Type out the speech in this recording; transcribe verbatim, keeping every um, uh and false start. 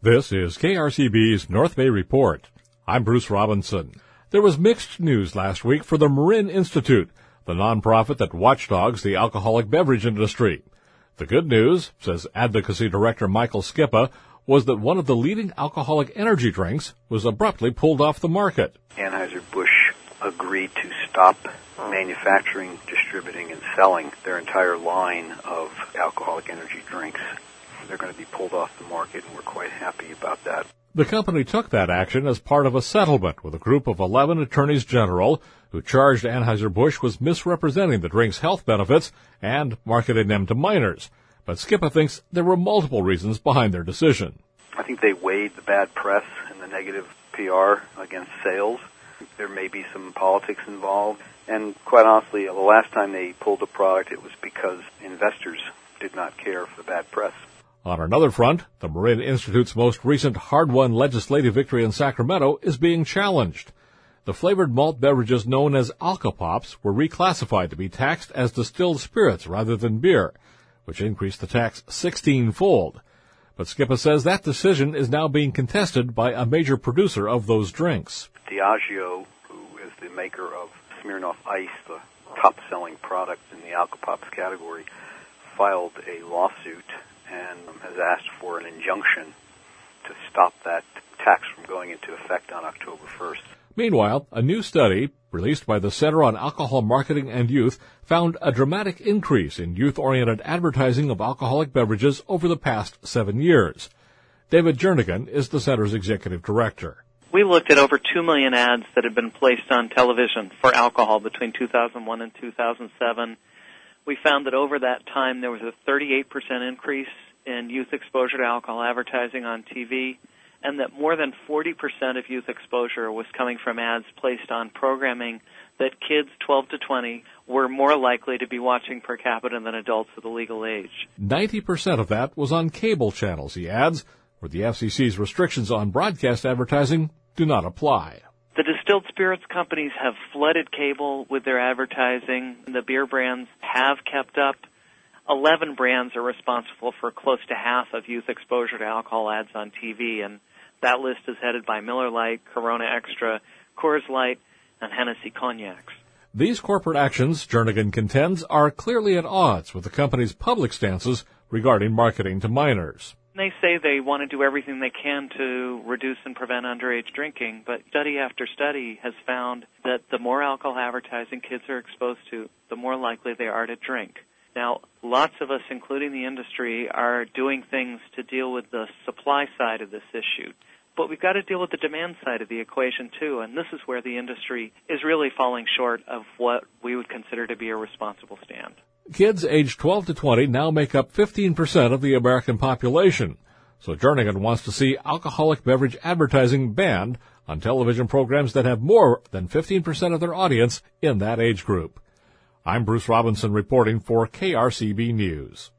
This is K R C B's North Bay Report. I'm Bruce Robinson. There was mixed news last week for the Marin Institute, the nonprofit that watchdogs the alcoholic beverage industry. The good news, says Advocacy Director Michael Skippa, was that one of the leading alcoholic energy drinks was abruptly pulled off the market. Anheuser-Busch agreed to stop manufacturing, distributing, and selling their entire line of alcoholic energy drinks. They're going to be pulled off the market, and we're quite happy about that. The company took that action as part of a settlement with a group of eleven attorneys general who charged Anheuser-Busch was misrepresenting the drink's health benefits and marketing them to minors. But Skippa thinks there were multiple reasons behind their decision. I think they weighed the bad press and the negative P R against sales. There may be some politics involved. And quite honestly, the last time they pulled the product, it was because investors did not care for the bad press. On another front, the Marin Institute's most recent hard-won legislative victory in Sacramento is being challenged. The flavored malt beverages known as Alka-Pops were reclassified to be taxed as distilled spirits rather than beer, which increased the tax sixteen-fold. But Skippa says that decision is now being contested by a major producer of those drinks. Diageo, who is the maker of Smirnoff Ice, the top-selling product in the Alka-Pops category, filed a lawsuit and has asked for an injunction to stop that tax from going into effect on October first. Meanwhile, a new study released by the Center on Alcohol Marketing and Youth found a dramatic increase in youth-oriented advertising of alcoholic beverages over the past seven years. David Jernigan is the center's executive director. We looked at over two million ads that had been placed on television for alcohol between two thousand one and two thousand seven. We found that over that time there was a thirty-eight percent increase in youth exposure to alcohol advertising on T V, and that more than forty percent of youth exposure was coming from ads placed on programming that kids twelve to twenty were more likely to be watching per capita than adults of the legal age. ninety percent of that was on cable channels, he adds, where the F C C's restrictions on broadcast advertising do not apply. The distilled spirits companies have flooded cable with their advertising. The beer brands have kept up. Eleven brands are responsible for close to half of youth exposure to alcohol ads on T V, and that list is headed by Miller Lite, Corona Extra, Coors Light, and Hennessy Cognacs. These corporate actions, Jernigan contends, are clearly at odds with the company's public stances regarding marketing to minors. They say they want to do everything they can to reduce and prevent underage drinking, but study after study has found that the more alcohol advertising kids are exposed to, the more likely they are to drink. Now, lots of us, including the industry, are doing things to deal with the supply side of this issue. But we've got to deal with the demand side of the equation, too, and this is where the industry is really falling short of what we would consider to be a responsible stand. Kids aged twelve to twenty now make up fifteen percent of the American population, so Jernigan wants to see alcoholic beverage advertising banned on television programs that have more than fifteen percent of their audience in that age group. I'm Bruce Robinson reporting for K R C B News.